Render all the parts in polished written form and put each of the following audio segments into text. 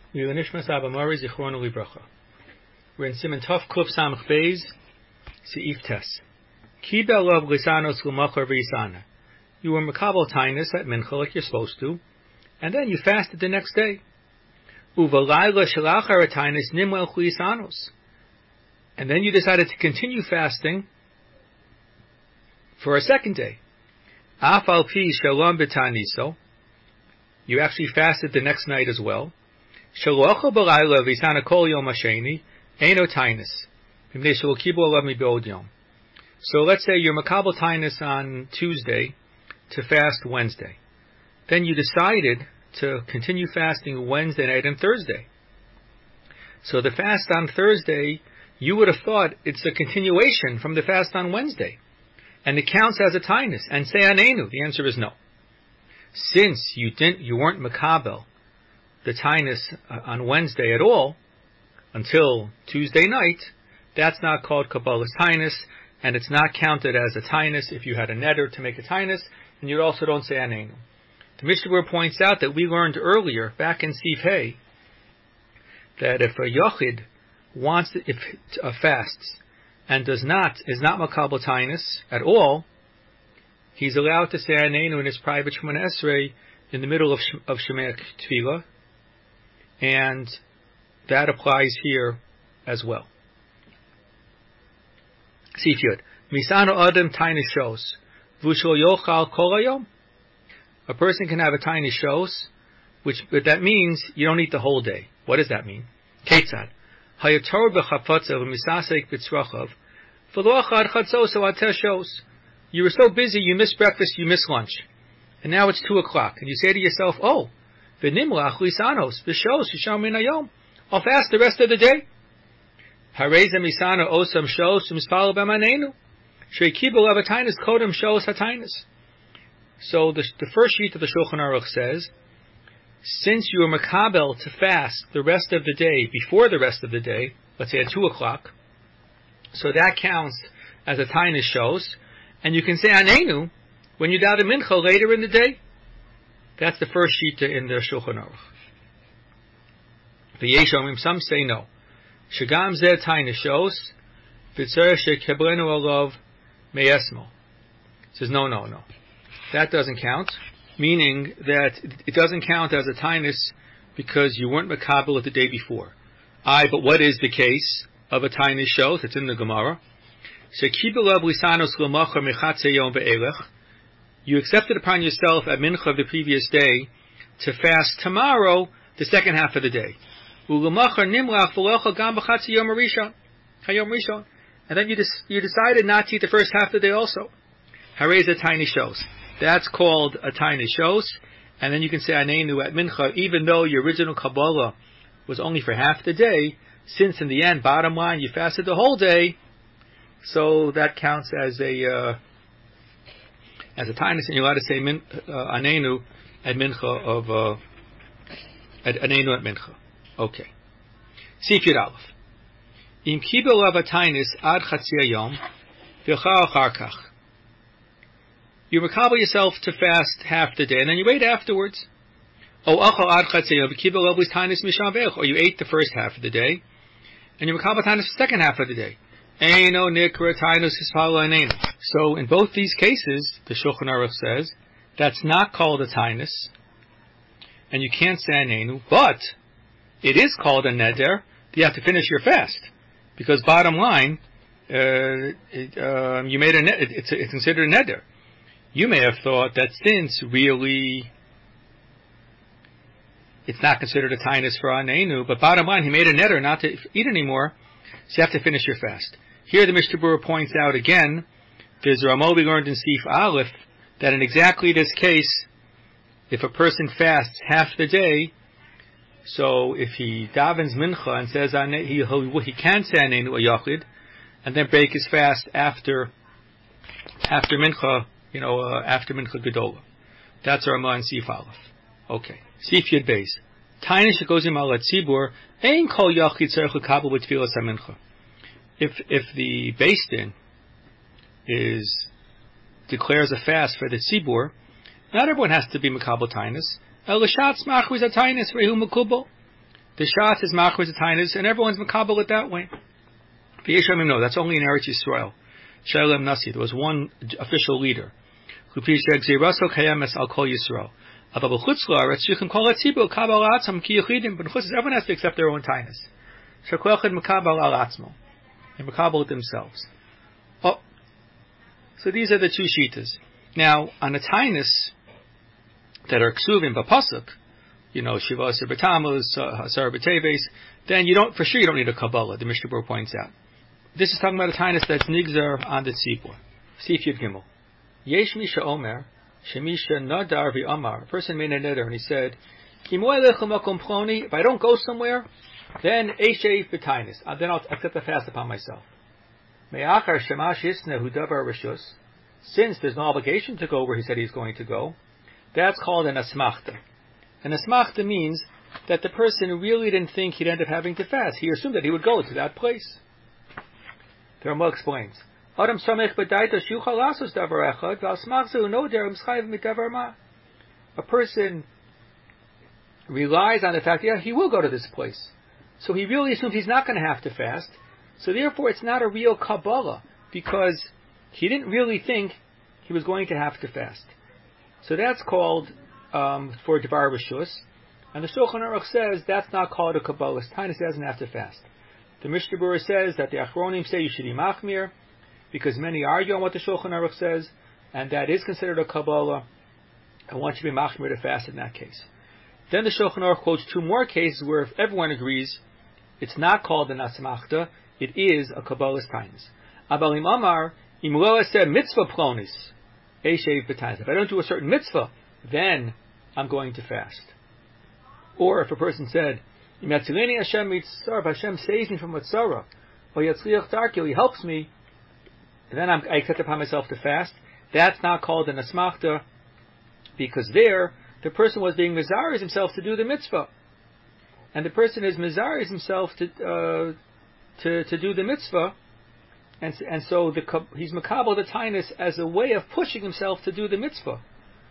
We're in Siman Tov Kuf Samach Beis Seif Tes. Kibel of Lisanos Lumachar V'Yisana. You were Makabel Tainus at Mincha like you're supposed to, and then you fasted the next day. Uvalayla Shalachar Tainus Nimwel Lisanos. And then you decided to continue fasting for a second day. Afal Pi Shalom B'Taniso. You actually fasted the next night as well. Shalocha Balayla V'Yisana Kol Yom Hasheni Eino Tainus. So let's say you're Makabel Tainus on Tuesday to fast Wednesday. Then you decided to continue fasting Wednesday night and Thursday. So the fast on Thursday, you would have thought it's a continuation from the fast on Wednesday. And it counts as a Tainus. And say Anenu. The answer is no. Since you weren't Makabel the Tainus on Wednesday at all, until Tuesday night, that's not called Kabbalah's Tainus, and it's not counted as a Tainus if you had a neder to make a Tainus, and you also don't say Anenu. The Mishnah Berurah points out that we learned earlier, back in Sif Hey, that if a Yochid fasts and is not Makabel Tainus at all, he's allowed to say Anenu in his private Shemona Esrei in the middle of Shemaya Tefillah, and that applies here as well. See if you'd. Misano Adam Tainus Shos. Vushol Yochal Kol Hayom. A person can have a Tainus Shos, but that means you don't eat the whole day. What does that mean? Ketzad. Hayator b'chafotzav v'misasek b'tzrochav. V'lo achad chatzoso ateh shos. You were so busy, you missed breakfast, you missed lunch. And now it's 2 o'clock. And you say to yourself, oh, v'nimlach lisanos v'shos yisham min hayom. I'll fast the rest of the day. Hareza misana osam shos u'mispal b'manenu. Sheikibel avatainus kodem shos hatainus. So the first sheet of the Shulchan Aruch says, since you are makabel to fast the rest of the day before the rest of the day, let's say at 2 o'clock, so that counts as a tainus shos, and you can say anenu when you daven mincha later in the day. That's the first sheet in the Shulchan Aruch. V'yeshomim, some say no. Shagam zeh tainus shos, v'tzarech shekebrenu alav meyesmo. Says no. That doesn't count, meaning that it doesn't count as a tainus because you weren't makabel the day before. But what is the case of a tainus shos? It's in the Gemara. Shekibel av lisanos l'macha mechatze yom ve'elech. You accepted upon yourself at mincha of the previous day to fast tomorrow, the second half of the day. And then you decided not to eat the first half of the day also. Harez a tiny shos. That's called a tiny shos. And then you can say anenu at mincha, even though your original Kabbalah was only for half the day, since in the end, bottom line, you fasted the whole day, so that counts as a tainus, and you're allowed to say anenu at mincha anenu at mincha. Okay. Sif Yud Aleph. Im kibel av tainus ad chatzir yom v'chal achar kach. You makabel yourself to fast half the day, and then you wait afterwards. O achal ad chatzir yom v'kibel av tainus misham ve'ech. Or you ate the first half of the day, and you makabel tainus the second half of the day. Eino nikra tainus hispala anenu. So in both these cases, the Shulchan Aruch says that's not called a tainus, and you can't say anenu, but it is called a neder. You have to finish your fast, because bottom line, you made it's considered a neder. You may have thought that since really it's not considered a tainus for anenu, but bottom line, he made a neder not to eat anymore, so you have to finish your fast. Here the Mishnah Berurah points out again, there's Ramah we learned in Sif Aleph, that in exactly this case, if a person fasts half the day, so if he davens mincha and says he can say anenu a yachid, and then break his fast after mincha, after mincha gedola. That's Ramah in Sif Aleph. Okay. Sif Yud Beis. Tainus shekozim al hatzibur ein kol yachid tzarich lekabel b'tfilas hamincha. If the Beis Din declares a fast for the tzibur, not everyone has to be makabel tainus. El l'shat smach with a tainus rehu makubel. The Shas is machmir the tainis, and everyone's makabel it that way. V'yeshamim no, that's only in Eretz Yisrael. Shalem Nasi, there was one official leader. Al Kol Yisrael. But everyone has to accept their own tainis. And makabel it themselves. Oh, so these are the two shitas. Now, on the tainis that are ksuvim b'pasuk, Shiva Asar B'Tammuz, Asar B'Teves, then you don't need a Kabbalah, the Mishnah Berurah points out. This is talking about a tainis that's nigzar on the tzibur. Sif Yud Gimel. Yesh Misha Omer, Shemisha Nadar V'Amar. A person made a neder and he said, if I don't go somewhere, then Eshev B'Tainis. Then I'll accept the fast upon myself. Me'achar Shemash Yisne Hu Davar Rishus. Since there's no obligation to go where he said he's going to go, that's called an asmachta. An asmachta means that the person really didn't think he'd end up having to fast. He assumed that he would go to that place. The Rama explains, a person relies on the fact, he will go to this place. So he really assumes he's not going to have to fast. So therefore it's not a real Kabbalah, because he didn't really think he was going to have to fast. So that's called for Devar Rishus. And the Shulchan Aruch says that's not called a Kabbalah. Tainis doesn't have to fast. The Mishnah Berurah says that the Achronim say you should be machmir, because many argue on what the Shulchan Aruch says, and that is considered a Kabbalah, and one should be machmir to fast in that case. Then the Shulchan Aruch quotes two more cases where if everyone agrees it's not called an asmachta, it is a Kabbalah's tainis. Abalim Amar, im lo aseh mitzvah plonis, eshev b'tainis. If I don't do a certain mitzvah, then I'm going to fast. Or if a person said, Yatzileni Hashem mitzvah, Hashem saves me from Matzara, or Yatzliach Darkil, he helps me, then I accept upon myself to fast. That's not called an asmachta, because there, the person was being mizariz himself to do the mitzvah. And the person is mizariz himself to do the mitzvah, and so he's makabel the tainis as a way of pushing himself to do the mitzvah.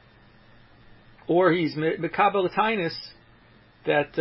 Or he's makabel the tainis that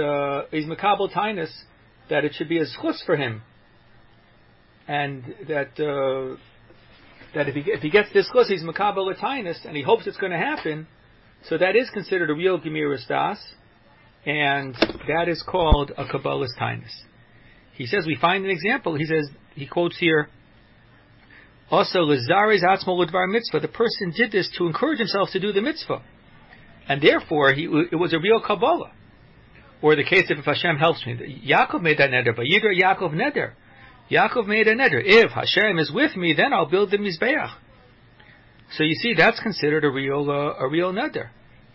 it should be a zchus for him, and that if he gets this zchus, he's makabel the tainis, and he hopes it's going to happen. So that is considered a real gemiras das, and that is called a Kabbalah's tainis. He says we find an example. He quotes here, also l'zariz atzmo l'dvar mitzvah. The person did this to encourage himself to do the mitzvah, and therefore it was a real Kabbalah. Or the case of if Hashem helps me. Yaakov made that neder, but Yidra Yaakov neder. Yaakov made a neder. If Hashem is with me, then I'll build the mizbeach. So you see, that's considered a real neder.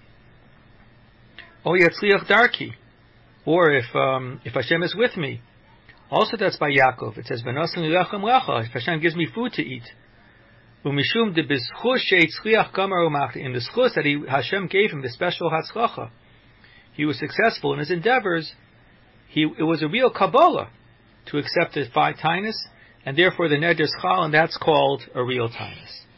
Oh, Yatzliach Darki. Or if Hashem is with me, also that's by Yaakov. It says, "V'nosan lechem lecha." If Hashem gives me food to eat, u'mishum de b'zchus she'itzliach gamar u'machti. In the zchus that Hashem gave him, the special hatzlacha, he was successful in his endeavors. It was a real Kabbalah to accept the five tainis, and therefore the neder is chal, and that's called a real tainis.